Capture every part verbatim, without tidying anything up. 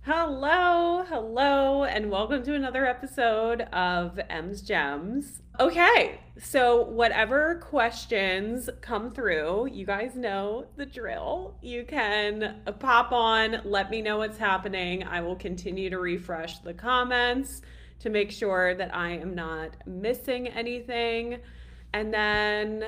Hello, hello, and welcome to another episode of M's Gems. Okay, so whatever questions come through, you guys know the drill. You can pop on, let me know what's happening. I will continue to refresh the comments to make sure that I am not missing anything. And then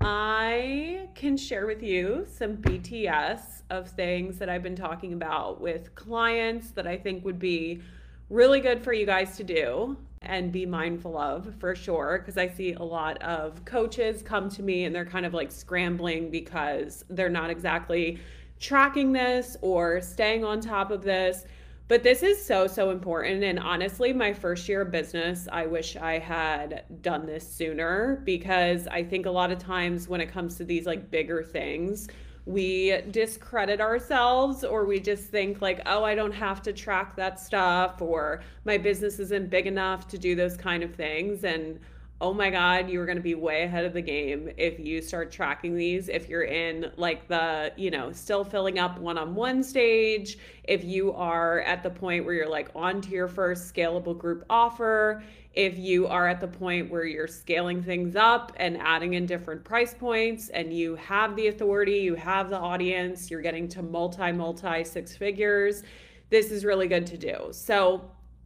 I can share with you some B T S of things that I've been talking about with clients that I think would be really good for you guys to do and be mindful of for sure. Because I see a lot of coaches come to me and they're kind of like scrambling because they're not exactly tracking this or staying on top of this. But this is so, so important. And honestly, my first year of business, I wish I had done this sooner because I think a lot of times when it comes to these like bigger things, we discredit ourselves or we just think like, oh, I don't have to track that stuff or my business isn't big enough to do those kind of things. And oh my God, you're going to be way ahead of the game if you start tracking these. If you're in like the, you know, still filling up one on one stage, if you are at the point where you're like on to your first scalable group offer, if you are at the point where you're scaling things up and adding in different price points and you have the authority, you have the audience, you're getting to multi, multi six figures, this is really good to do. So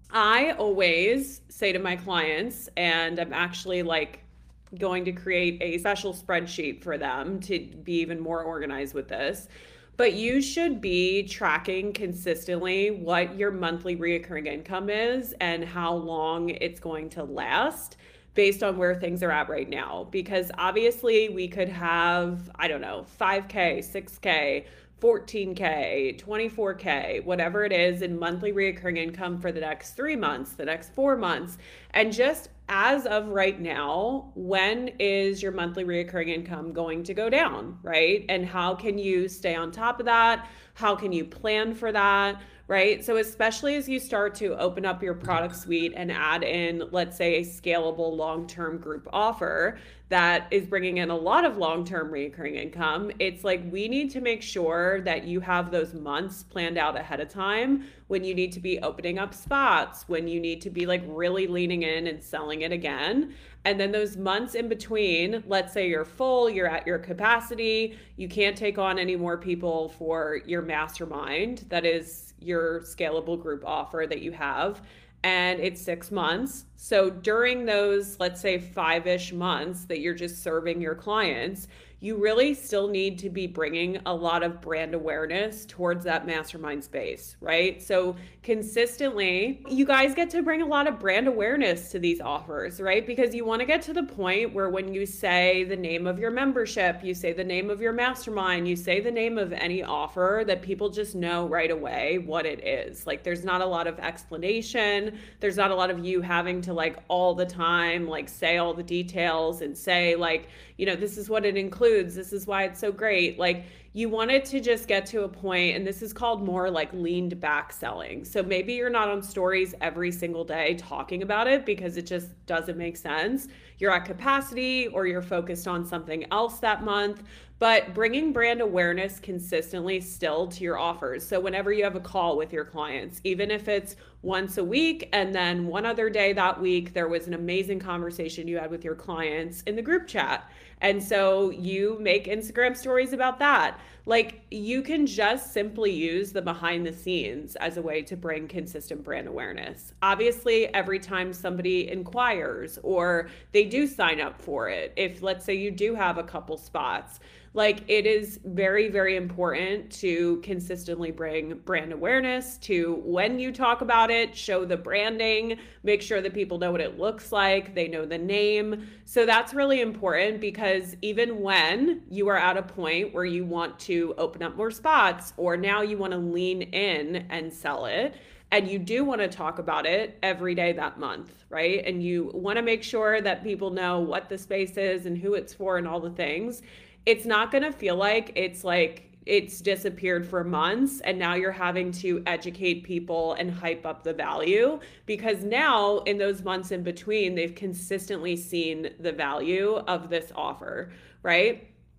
I always say to my clients, and I'm actually like going to create a special spreadsheet for them to be even more organized with this. But you should be tracking consistently what your monthly reoccurring income is and how long it's going to last based on where things are at right now. Because obviously we could have, I don't know, five K, six K, fourteen K, twenty-four K, whatever it is in monthly reoccurring income for the next three months, the next four months. And just as of right now, when is your monthly reoccurring income going to go down, right? And how can you stay on top of that? How can you plan for that, right? So especially as you start to open up your product suite and add in, let's say, a scalable long-term group offer that is bringing in a lot of long-term recurring income, it's like we need to make sure that you have those months planned out ahead of time when you need to be opening up spots, when you need to be like really leaning in and selling it again. And then those months in between, let's say you're full, you're at your capacity, you can't take on any more people for your mastermind, that is your scalable group offer that you have, and it's six months. So during those, let's say five-ish months that you're just serving your clients, you really still need to be bringing a lot of brand awareness towards that mastermind space, right? So consistently, you guys get to bring a lot of brand awareness to these offers, right? Because you want to get to the point where when you say the name of your membership, you say the name of your mastermind, you say the name of any offer, that people just know right away what it is. Like there's not a lot of explanation. There's not a lot of you having to like all the time, like say all the details and say like, you know, this is what it includes. This is why it's so great. Like you want it to just get to a point, and this is called more like leaned back selling. So maybe you're not on stories every single day talking about it because it just doesn't make sense. You're at capacity or you're focused on something else that month, but bringing brand awareness consistently still to your offers. So whenever you have a call with your clients, even if it's once a week and then one other day that week, there was an amazing conversation you had with your clients in the group chat. And so you make Instagram stories about that. Like you can just simply use the behind the scenes as a way to bring consistent brand awareness. Obviously, every time somebody inquires or they do sign up for it, if let's say you do have a couple spots, like it is very, very important to consistently bring brand awareness to when you talk about it, show the branding, make sure that people know what it looks like, they know the name. So that's really important because even when you are at a point where you want to open up more spots or now you want to lean in and sell it, and you do want to talk about it every day that month, right? And you want to make sure that people know what the space is and who it's for and all the things. It's not going to feel like it's like it's disappeared for months and now you're having to educate people and hype up the value, because now in those months in between, they've consistently seen the value of this offer, right?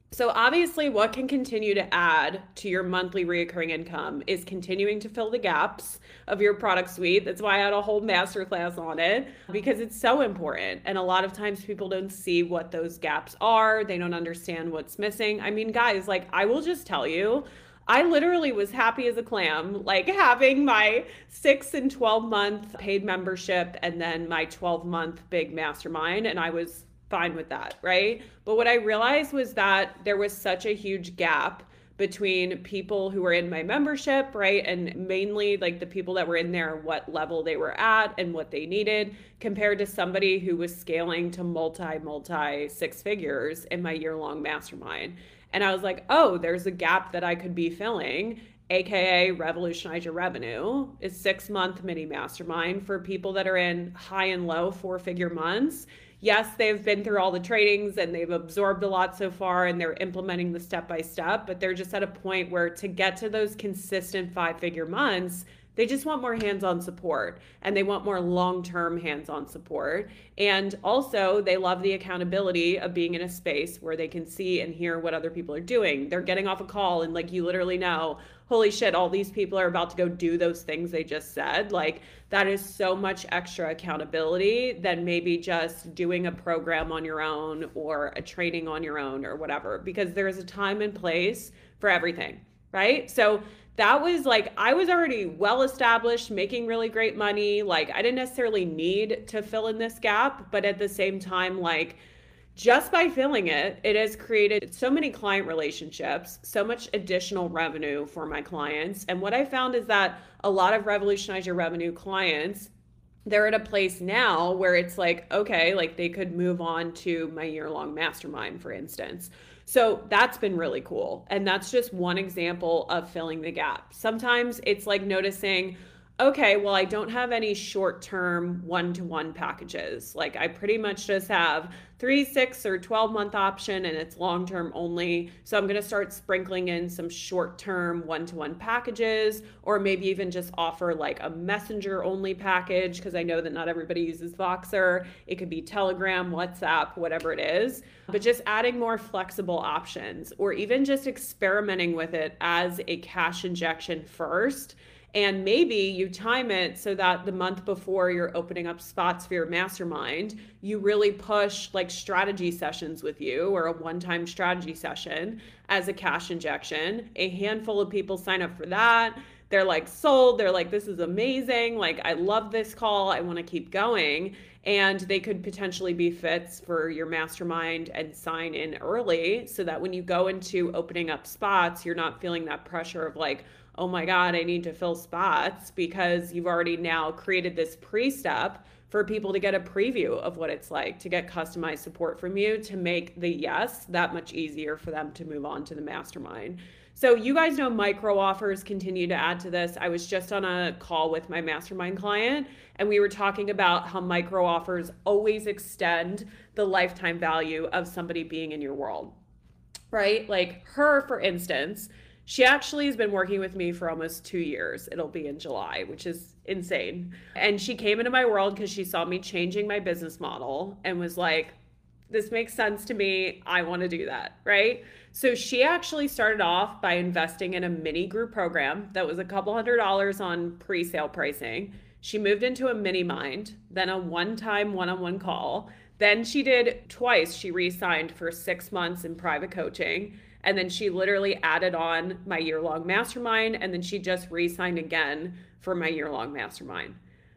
So obviously what can continue to add to your monthly reoccurring income is continuing to fill the gaps of your product suite. That's why I had a whole masterclass on it, because it's so important. And a lot of times people don't see what those gaps are. They don't understand what's missing. I mean, guys, like I will just tell you, I literally was happy as a clam, like having my six and twelve month paid membership and then my twelve month big mastermind. And I was fine with that, right? But what I realized was that there was such a huge gap between people who were in my membership, right? And mainly like the people that were in there, what level they were at and what they needed, compared to somebody who was scaling to multi, multi six figures in my year long mastermind. And I was like, oh, there's a gap that I could be filling, A K A Revolutionize Your Revenue, is six month mini mastermind for people that are in high and low four figure months. Yes, they've been through all the trainings and they've absorbed a lot so far and they're implementing the step by step, but they're just at a point where to get to those consistent five figure months, they just want more hands-on support and they want more long-term hands-on support. And also they love the accountability of being in a space where they can see and hear what other people are doing. They're getting off a call and like you literally know, holy shit, all these people are about to go do those things they just said. Like that is so much extra accountability than maybe just doing a program on your own or a training on your own or whatever, because there is a time and place for everything, right? So that was like, I was already well established, making really great money. Like I didn't necessarily need to fill in this gap, but at the same time, like just by filling it, it has created so many client relationships, so much additional revenue for my clients. And what I found is that a lot of Revolutionize Your Revenue clients, they're at a place now where it's like, okay, like they could move on to my year-long mastermind, for instance. So that's been really cool. And that's just one example of filling the gap. Sometimes it's like noticing, okay, well, I don't have any short-term one-to-one packages. Like I pretty much just have three, six, or twelve month option and it's long-term only. So I'm going to start sprinkling in some short-term one-to-one packages, or maybe even just offer like a messenger only package, because I know that not everybody uses Voxer. It could be Telegram, WhatsApp, whatever it is, but just adding more flexible options, or even just experimenting with it as a cash injection first. And maybe you time it so that the month before you're opening up spots for your mastermind, you really push like strategy sessions with you, or a one-time strategy session as a cash injection. A handful of people sign up for that. They're like sold. They're like, this is amazing. Like, I love this call. I want to keep going. And they could potentially be fits for your mastermind and sign in early so that when you go into opening up spots, you're not feeling that pressure of like, oh my God, I need to fill spots, because you've already now created this pre-step for people to get a preview of what it's like to get customized support from you to make the yes that much easier for them to move on to the mastermind. So you guys know micro offers continue to add to this. I was just on a call with my mastermind client and we were talking about how micro offers always extend the lifetime value of somebody being in your world, right? Like her, for instance, she actually has been working with me for almost two years. It'll be in July, which is insane. And she came into my world because she saw me changing my business model and was like, this makes sense to me. I want to do that, right? So she actually started off by investing in a mini group program that was a couple hundred dollars on pre-sale pricing. She moved into a mini mind, then a one-time one-on-one call. Then she did twice. She re-signed for six months in private coaching. And then she literally added on my year-long mastermind. And then she just re-signed again for my year-long mastermind.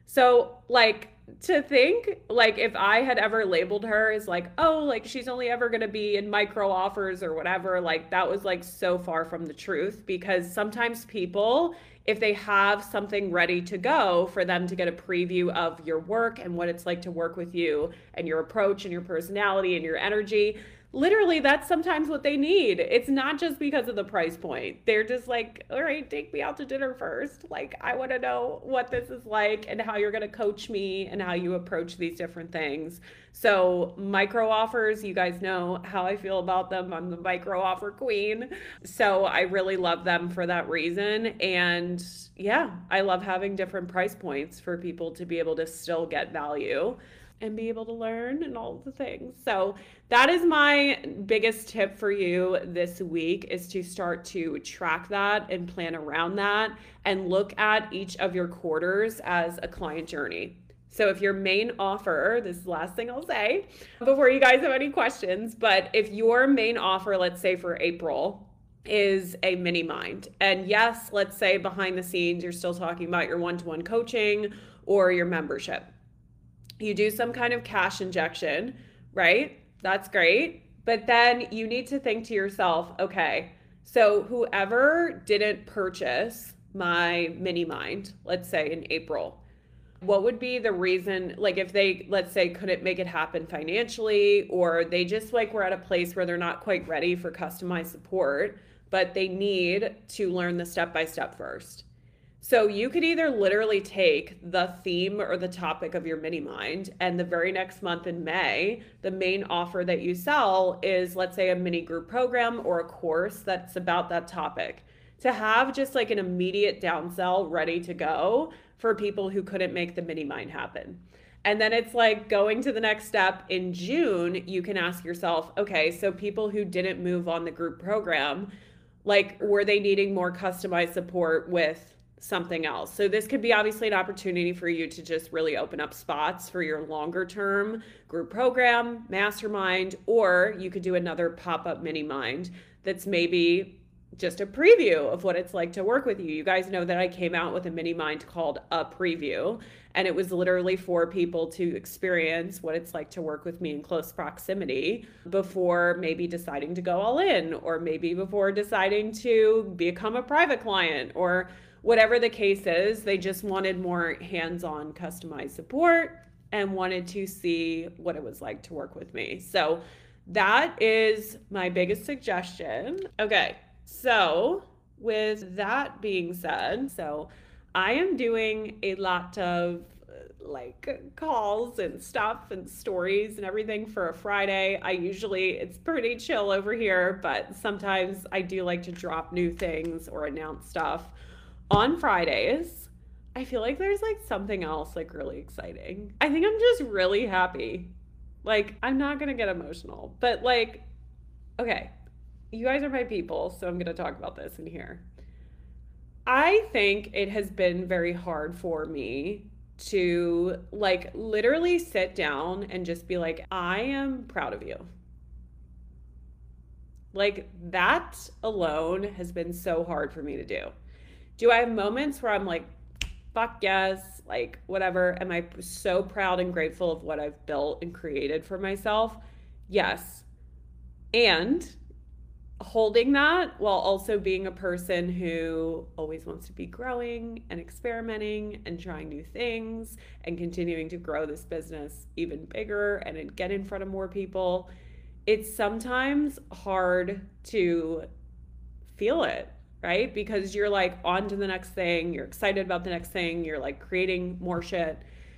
So like, to think like if I had ever labeled her as like, oh, like she's only ever going to be in micro offers or whatever, like that was like so far from the truth, because sometimes people, if they have something ready to go for them to get a preview of your work and what it's like to work with you and your approach and your personality and your energy, literally that's sometimes what they need. It's not just because of the price point. They're just like, all right, take me out to dinner first. Like, I want to know what this is like and how you're going to coach me and how you approach these different things. So micro offers, you guys know how I feel about them. I'm the micro offer queen. So I really love them for that reason. And yeah, I love having different price points for people to be able to still get value. and be able to learn and all the things. So that is my biggest tip for you this week, is to start to track that and plan around that and look at each of your quarters as a client journey. So if your main offer, this is the last thing I'll say before you guys have any questions, but if your main offer, let's say for April, is a mini mind, and yes, let's say behind the scenes, you're still talking about your one-to-one coaching or your membership. You do some kind of cash injection, right? That's great. But then you need to think to yourself, okay, so whoever didn't purchase my mini mind, let's say in April, what would be the reason, like if they, let's say, couldn't make it happen financially, or they just like were at a place where they're not quite ready for customized support, but they need to learn the step-by-step first. So you could either literally take the theme or the topic of your mini mind, and the very next month in May, the main offer that you sell is, let's say, a mini group program or a course that's about that topic, to have just like an immediate downsell ready to go for people who couldn't make the mini mind happen. And then it's like going to the next step in June, you can ask yourself, okay, so people who didn't move on the group program, like, were they needing more customized support with something else? So this could be obviously an opportunity for you to just really open up spots for your longer term group program, mastermind, or you could do another pop-up mini mind that's maybe just a preview of what it's like to work with you. You guys know that I came out with a mini mind called A Preview, and it was literally for people to experience what it's like to work with me in close proximity before maybe deciding to go all in, or maybe before deciding to become a private client, or whatever the case is. They just wanted more hands-on customized support and wanted to see what it was like to work with me. So that is my biggest suggestion. Okay, so with that being said, so I am doing a lot of like calls and stuff and stories and everything for a Friday. I usually, it's pretty chill over here, but sometimes I do like to drop new things or announce stuff on Fridays. I feel like there's like something else like really exciting. I think I'm just really happy. Like, I'm not gonna get emotional, but like, okay, you guys are my people, so I'm gonna talk about this in here. I think it has been very hard for me to like literally sit down and just be like, I am proud of you. Like, that alone has been so hard for me to do. Do I have moments where I'm like, fuck yes, like whatever, am I so proud and grateful of what I've built and created for myself? Yes. And holding that while also being a person who always wants to be growing and experimenting and trying new things and continuing to grow this business even bigger and get in front of more people, it's sometimes hard to feel it, right? Because you're like on to the next thing, you're excited about the next thing, you're like creating more shit.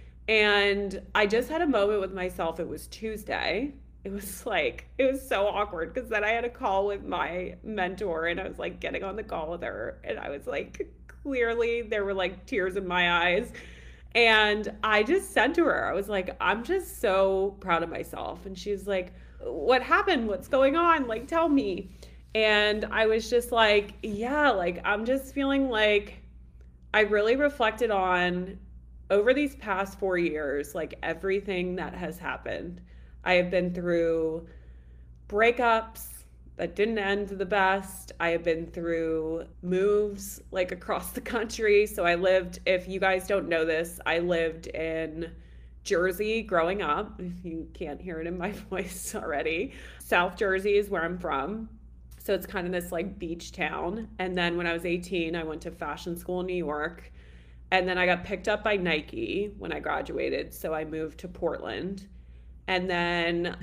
And I just had a moment with myself. It was Tuesday. It was like, it was so awkward because then I had a call with my mentor and I was like getting on the call with her and I was like, clearly there were like tears in my eyes. And I just said to her, I was like, I'm just so proud of myself. And she's like, what happened? What's going on? Like, tell me. And I was just like, yeah, like, I'm just feeling like I really reflected on over these past four years, like everything that has happened. I have been through breakups that didn't end the best. I have been through moves like across the country. So I lived, if you guys don't know this, I lived in Jersey growing up. If you can't hear it in my voice already. South Jersey is where I'm from. So it's kind of this like beach town. And then when I was eighteen, I went to fashion school in New York. And then I got picked up by Nike when I graduated. So I moved to Portland. And then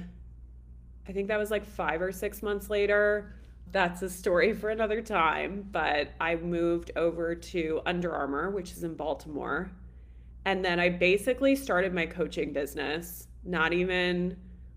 I think that was like five or six months later. That's a story for another time. But I moved over to Under Armour, which is in Baltimore. And then I basically started my coaching business. Not even,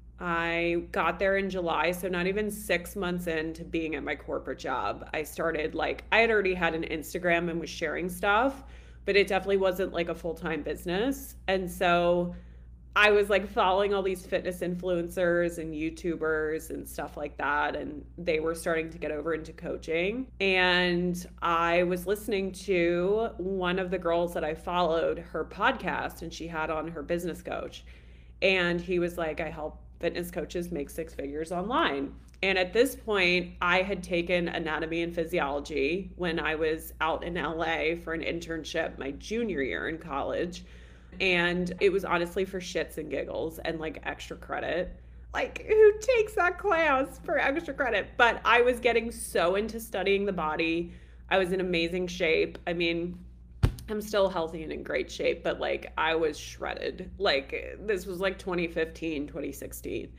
I got there in July. So not even six months into being at my corporate job, I started like, I had already had an Instagram and was sharing stuff, but it definitely wasn't like a full-time business. And so I was like following all these fitness influencers and YouTubers and stuff like that. And they were starting to get over into coaching. And I was listening to one of the girls that I followed, her podcast, and she had on her business coach. And he was like, I help fitness coaches make six figures online. And at this point, I had taken anatomy and physiology when I was out in L A for an internship my junior year in college. And it was honestly for shits and giggles and like extra credit. Like, who takes that class for extra credit? But I was getting so into studying the body. I was in amazing shape. I mean, I'm still healthy and in great shape, but like I was shredded. Like, this was like twenty fifteen, twenty sixteen.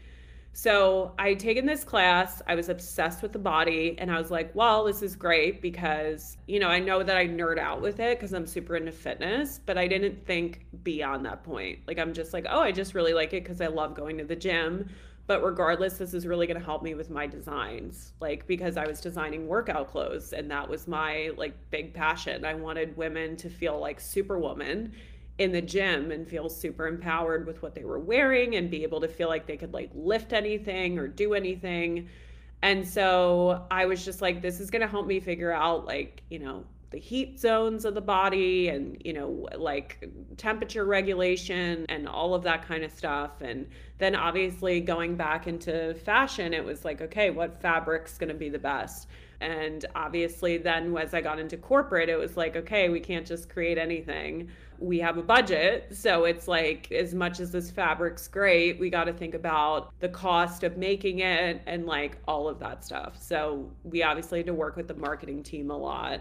So I had taken this class, I was obsessed with the body, and I was like, well, this is great because, you know, I know that I nerd out with it because I'm super into fitness, but I didn't think beyond that point. Like, I'm just like, oh, I just really like it because I love going to the gym. But regardless, this is really going to help me with my designs, like, because I was designing workout clothes and that was my like big passion. I wanted women to feel like Superwoman in the gym and feel super empowered with what they were wearing and be able to feel like they could like lift anything or do anything. And so I was just like, this is going to help me figure out like, you know, the heat zones of the body and, you know, like temperature regulation and all of that kind of stuff. And then obviously going back into fashion, it was like, okay, what fabric's going to be the best? And obviously then as I got into corporate, it was like, okay, we can't just create anything. We have a budget. So it's like, as much as this fabric's great, we got to think about the cost of making it and like all of that stuff. So we obviously had to work with the marketing team a lot.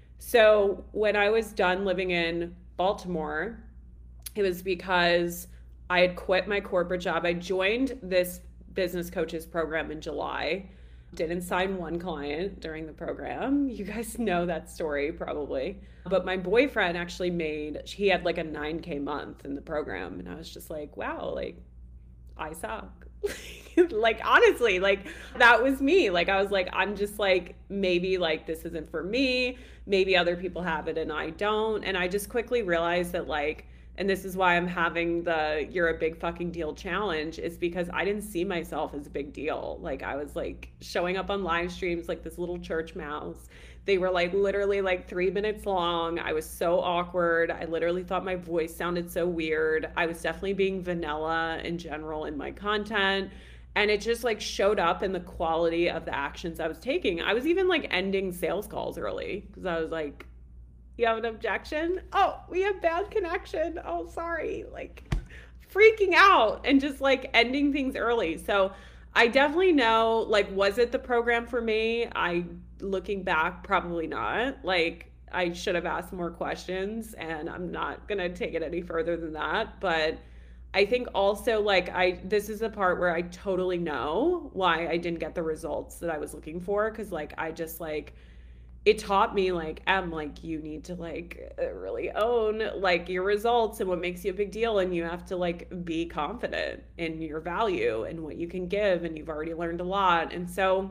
So when I was done living in Baltimore, it was because I had quit my corporate job. I joined this business coaches program in July. Didn't sign one client during the program. You guys know that story probably. But my boyfriend actually made, he had like a nine K month in the program. And I was just like, wow, like I suck. Like, honestly, like that was me. Like, I was like, I'm just like, maybe like this isn't for me. Maybe other people have it and I don't. And I just quickly realized that like, and this is why I'm having the you're a big fucking deal challenge, is because I didn't see myself as a big deal. Like, I was like showing up on live streams like this little church mouse. They were like literally like three minutes long. I was so awkward. I literally thought my voice sounded so weird. I was definitely being vanilla in general in my content. And it just like showed up in the quality of the actions I was taking. I was even like ending sales calls early because I was like, you have an objection? Oh, we have bad connection. Oh, sorry. Like freaking out and just like ending things early. So I definitely know, like, was it the program for me? I, looking back, probably not. Like, I should have asked more questions and I'm not going to take it any further than that. But I think also like I, this is the part where I totally know why I didn't get the results that I was looking for. Cause like, I just like, it taught me like, Em, like you need to like really own like your results and what makes you a big deal. And you have to like be confident in your value and what you can give. And you've already learned a lot. And so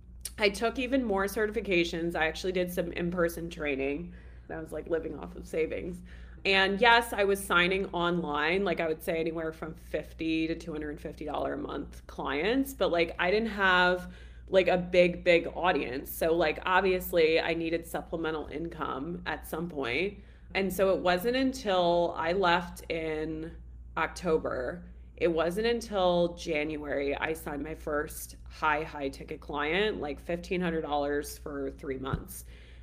I took even more certifications. I actually did some in-person training. I was like living off of savings. And yes, I was signing online, like I would say anywhere from fifty to two hundred fifty dollars a month clients, but like I didn't have like a big, big audience. So like obviously I needed supplemental income at some point. And so it wasn't until I left in October, it wasn't until January I signed my first high, high ticket client, like fifteen hundred dollars for three months.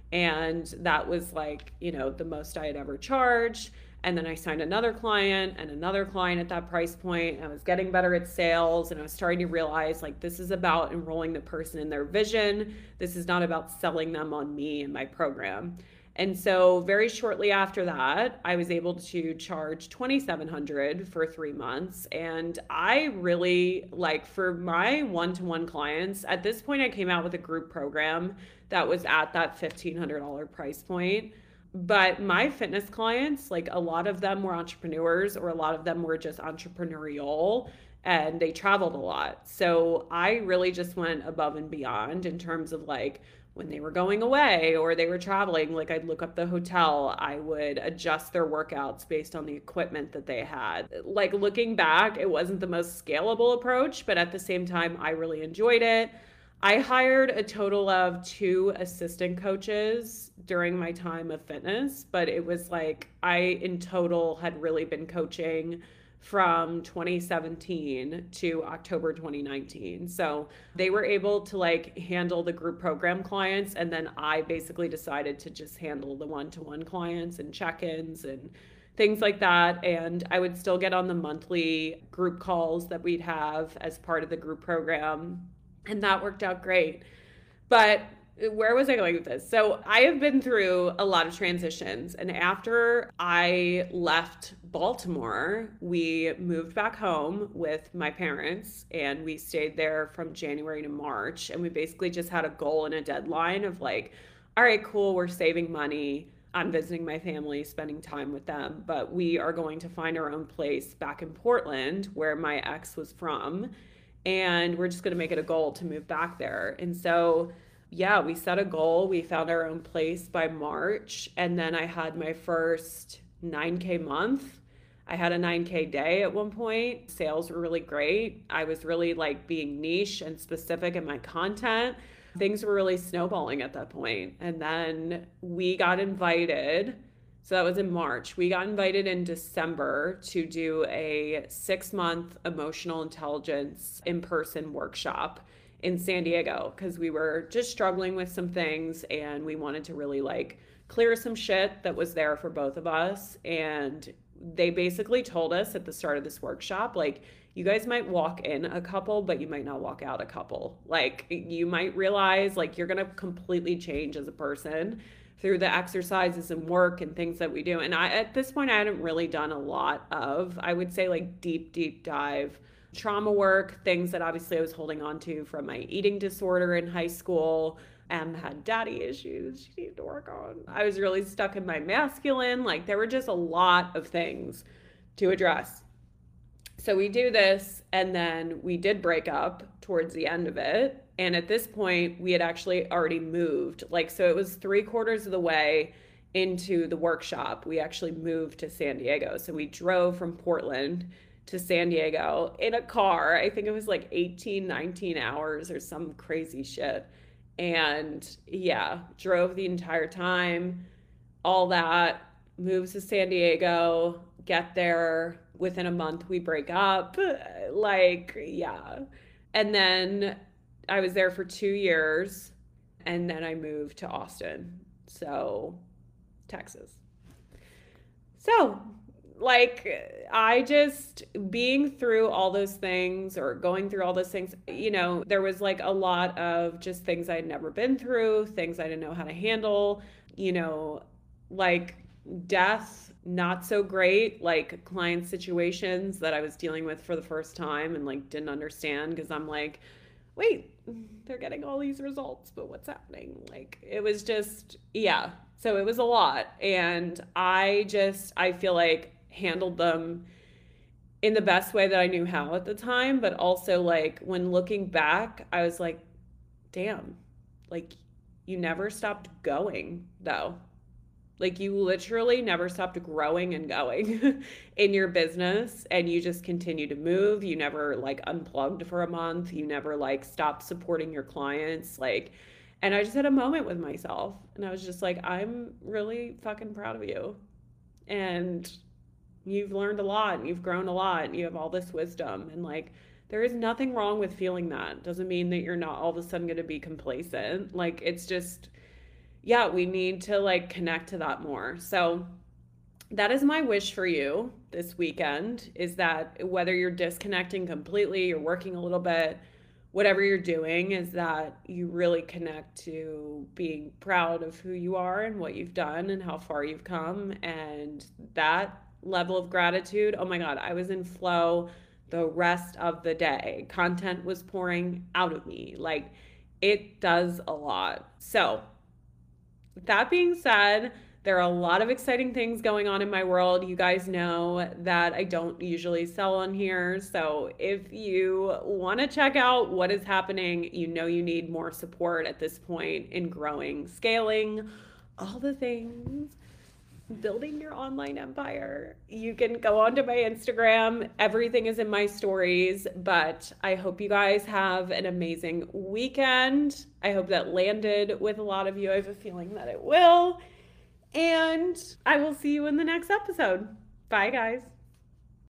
And that was like, you know, the most I had ever charged. And then I signed another client and another client at that price point. I was getting better at sales and I was starting to realize like this is about enrolling the person in their vision. This is not about selling them on me and my program. And so very shortly after that, I was able to charge twenty-seven hundred dollars for three months. And I really like for my one-to-one clients, at this point I came out with a group program that was at that fifteen hundred dollars price point. But my fitness clients, like a lot of them were entrepreneurs or a lot of them were just entrepreneurial and they traveled a lot. So I really just went above and beyond in terms of like when they were going away or they were traveling, like I'd look up the hotel, I would adjust their workouts based on the equipment that they had. Like looking back, it wasn't the most scalable approach, but at the same time, I really enjoyed it. I hired a total of two assistant coaches during my time of fitness, but it was like I, in total, had really been coaching from twenty seventeen to October twenty nineteen. So they were able to like handle the group program clients. And then I basically decided to just handle the one-to-one clients and check-ins and things like that. And I would still get on the monthly group calls that we'd have as part of the group program. And that worked out great. But where was I going with this? So I have been through a lot of transitions. And after I left Baltimore, we moved back home with my parents and we stayed there from January to March. And we basically just had a goal and a deadline of like, all right, cool, we're saving money. I'm visiting my family, spending time with them, but we are going to find our own place back in Portland, where my ex was from. And we're just going to make it a goal to move back there. And so yeah, we set a goal. We found our own place by March. And then I had my first nine K month. I had a nine K day at one point. Sales were really great. I was really like being niche and specific in my content. Things were really snowballing at that point. And then we got invited. So that was in March. We got invited in December to do a six month emotional intelligence in-person workshop in San Diego, because we were just struggling with some things and we wanted to really like clear some shit that was there for both of us. And they basically told us at the start of this workshop, like, you guys might walk in a couple, but you might not walk out a couple. Like, you might realize like you're gonna completely change as a person through the exercises and work and things that we do. And I, at this point, I hadn't really done a lot of, I would say, like deep, deep dive trauma work, things that obviously I was holding on to from my eating disorder in high school. Em had daddy issues she needed to work on. I was really stuck in my masculine. Like, there were just a lot of things to address. So we do this, and then we did break up towards the end of it. And at this point, we had actually already moved. Like, so it was three quarters of the way into the workshop. We actually moved to San Diego. So we drove from Portland to San Diego in a car. I think it was like eighteen, nineteen hours or some crazy shit. And yeah, drove the entire time, all that, moves to San Diego, get there. Within a month, we break up. Like, yeah. And then I was there for two years, and then I moved to Austin, so Texas. So, like, I just, being through all those things or going through all those things, you know, there was like a lot of just things I'd never been through, things I didn't know how to handle, you know, like death, not so great, like client situations that I was dealing with for the first time and like didn't understand, because I'm like, wait, they're getting all these results, but what's happening? Like, it was just, yeah. So it was a lot. And I just, I feel like handled them in the best way that I knew how at the time. But also, like, when looking back, I was like, damn, like, you never stopped going, though. Like, you literally never stopped growing and going in your business, and you just continue to move. You never like unplugged for a month. You never like stopped supporting your clients. Like, and I just had a moment with myself, and I was just like, I'm really fucking proud of you. And you've learned a lot, and you've grown a lot, and you have all this wisdom. And like, there is nothing wrong with feeling that. Doesn't mean that you're not all of a sudden going to be complacent. Like, it's just, yeah, we need to like connect to that more. So that is my wish for you this weekend, is that whether you're disconnecting completely, you're working a little bit, whatever you're doing, is that you really connect to being proud of who you are and what you've done and how far you've come. And that level of gratitude, oh my God, I was in flow the rest of the day. Content was pouring out of me. Like, it does a lot. So that being said, There are a lot of exciting things going on in my world. You guys know that I don't usually sell on here. So if you want to check out what is happening, you know you need more support at this point in growing, scaling, all the things, building your online empire. You can go onto my Instagram. Everything is in my stories, but I hope you guys have an amazing weekend. I hope that landed with a lot of you. I have a feeling that it will. And I will see you in the next episode. Bye, guys.